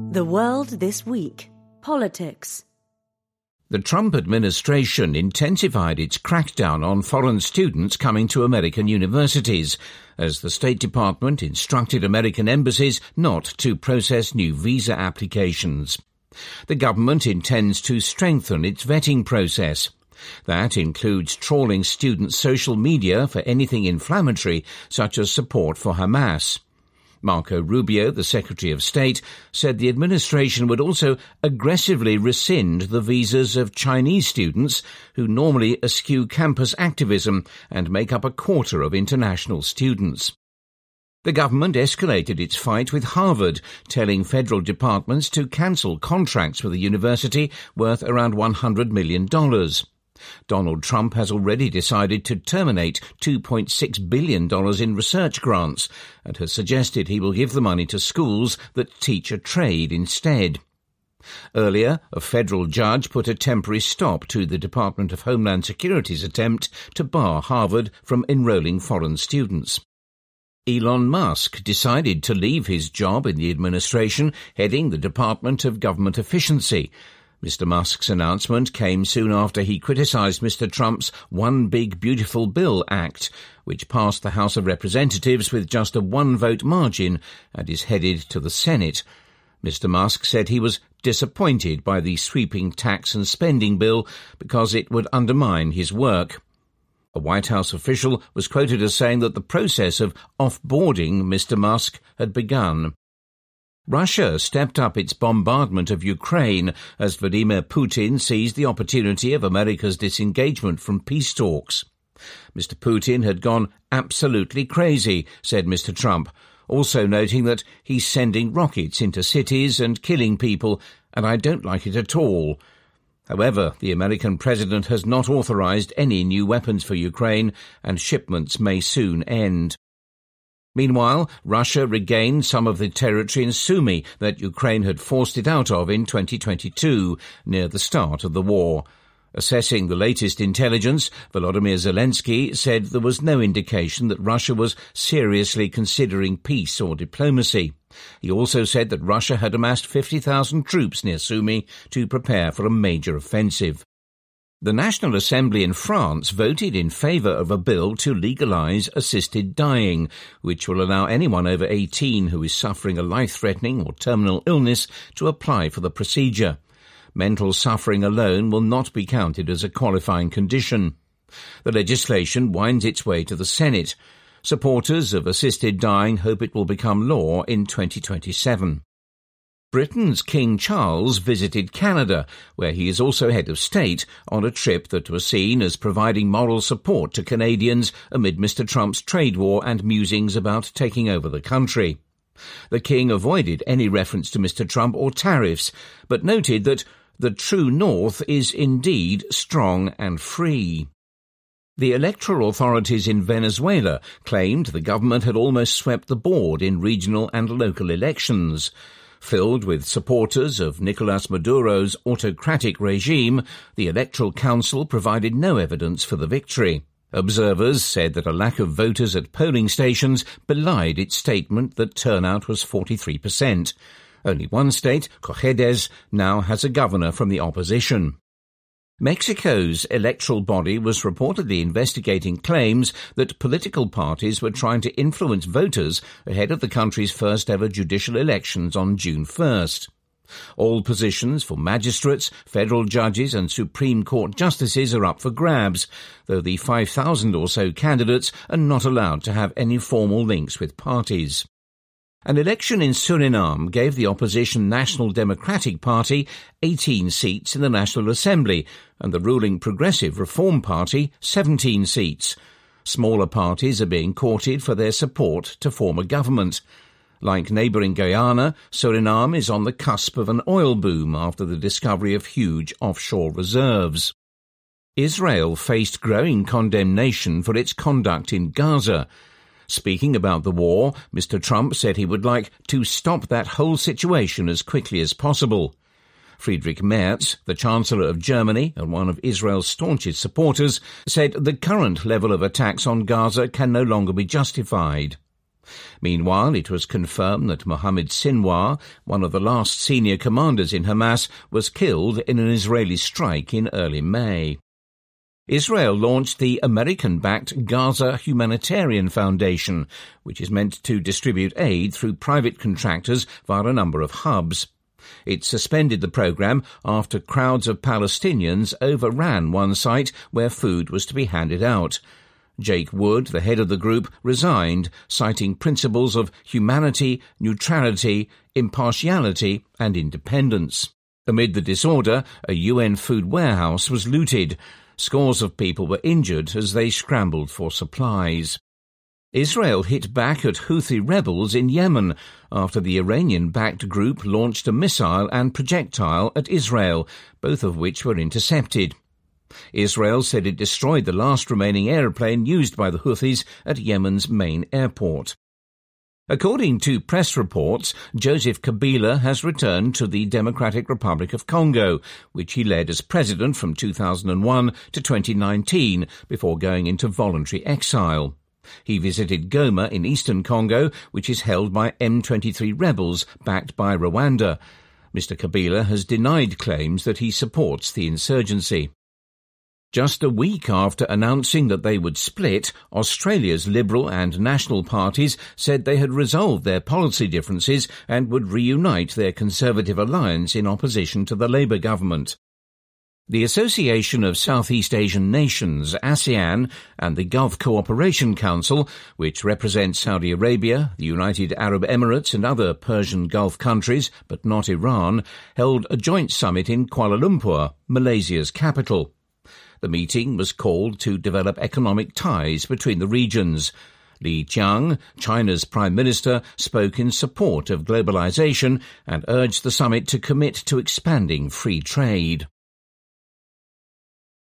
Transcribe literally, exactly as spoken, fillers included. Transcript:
The World This Week. Politics. The Trump administration intensified its crackdown on foreign students coming to American universities, as the State Department instructed American embassies not to process new visa applications. The government intends to strengthen its vetting process. That includes trawling students' social media for anything inflammatory, such as support for Hamas. Marco Rubio, the Secretary of State, said the administration would also aggressively rescind the visas of Chinese students who normally eschew campus activism and make up a quarter of international students. The government escalated its fight with Harvard, telling federal departments to cancel contracts with the university worth around one hundred million dollars. Donald Trump has already decided to terminate two point six billion dollars in research grants and has suggested he will give the money to schools that teach a trade instead. Earlier, a federal judge put a temporary stop to the Department of Homeland Security's attempt to bar Harvard from enrolling foreign students. Elon Musk decided to leave his job in the administration heading the Department of Government Efficiency. Mister Musk's announcement came soon after he criticized Mister Trump's One Big Beautiful Bill Act, which passed the House of Representatives with just a one-vote margin and is headed to the Senate. Mister Musk said he was disappointed by the sweeping tax and spending bill because it would undermine his work. A White House official was quoted as saying that the process of off-boarding Mister Musk had begun. Russia stepped up its bombardment of Ukraine as Vladimir Putin seized the opportunity of America's disengagement from peace talks. Mister Putin had gone absolutely crazy, said Mister Trump, also noting that he's sending rockets into cities and killing people, and I don't like it at all. However, the American president has not authorized any new weapons for Ukraine, and shipments may soon end. Meanwhile, Russia regained some of the territory in Sumy that Ukraine had forced it out of in twenty twenty-two, near the start of the war. Assessing the latest intelligence, Volodymyr Zelensky said there was no indication that Russia was seriously considering peace or diplomacy. He also said that Russia had amassed fifty thousand troops near Sumy to prepare for a major offensive. The National Assembly in France voted in favour of a bill to legalise assisted dying, which will allow anyone over eighteen who is suffering a life-threatening or terminal illness to apply for the procedure. Mental suffering alone will not be counted as a qualifying condition. The legislation winds its way to the Senate. Supporters of assisted dying hope it will become law in twenty twenty-seven. Britain's King Charles visited Canada, where he is also head of state, on a trip that was seen as providing moral support to Canadians amid Mister Trump's trade war and musings about taking over the country. The King avoided any reference to Mister Trump or tariffs, but noted that the true North is indeed strong and free. The electoral authorities in Venezuela claimed the government had almost swept the board in regional and local elections. Filled with supporters of Nicolas Maduro's autocratic regime, the Electoral Council provided no evidence for the victory. Observers said that a lack of voters at polling stations belied its statement that turnout was forty-three percent. Only one state, Cojedes, now has a governor from the opposition. Mexico's electoral body was reportedly investigating claims that political parties were trying to influence voters ahead of the country's first-ever judicial elections on June first. All positions for magistrates, federal judges and Supreme Court justices are up for grabs, though the five thousand or so candidates are not allowed to have any formal links with parties. An election in Suriname gave the opposition National Democratic Party eighteen seats in the National Assembly and the ruling Progressive Reform Party seventeen seats. Smaller parties are being courted for their support to form a government. Like neighbouring Guyana, Suriname is on the cusp of an oil boom after the discovery of huge offshore reserves. Israel faced growing condemnation for its conduct in Gaza. Speaking about the war, Mister Trump said he would like to stop that whole situation as quickly as possible. Friedrich Merz, the Chancellor of Germany and one of Israel's staunchest supporters, said the current level of attacks on Gaza can no longer be justified. Meanwhile, it was confirmed that Mohammed Sinwar, one of the last senior commanders in Hamas, was killed in an Israeli strike in early May. Israel launched the American-backed Gaza Humanitarian Foundation, which is meant to distribute aid through private contractors via a number of hubs. It suspended the program after crowds of Palestinians overran one site where food was to be handed out. Jake Wood, the head of the group, resigned, citing principles of humanity, neutrality, impartiality and independence. Amid the disorder, a U N food warehouse was looted. Scores of people were injured as they scrambled for supplies. Israel hit back at Houthi rebels in Yemen after the Iranian-backed group launched a missile and projectile at Israel, both of which were intercepted. Israel said it destroyed the last remaining aeroplane used by the Houthis at Yemen's main airport. According to press reports, Joseph Kabila has returned to the Democratic Republic of Congo, which he led as president from two thousand one to twenty nineteen before going into voluntary exile. He visited Goma in eastern Congo, which is held by M twenty-three rebels backed by Rwanda. Mister Kabila has denied claims that he supports the insurgency. Just a week after announcing that they would split, Australia's Liberal and National parties said they had resolved their policy differences and would reunite their Conservative alliance in opposition to the Labour government. The Association of Southeast Asian Nations, ASEAN, and the Gulf Cooperation Council, which represents Saudi Arabia, the United Arab Emirates and other Persian Gulf countries, but not Iran, held a joint summit in Kuala Lumpur, Malaysia's capital. The meeting was called to develop economic ties between the regions. Li Qiang, China's Prime Minister, spoke in support of globalization and urged the summit to commit to expanding free trade.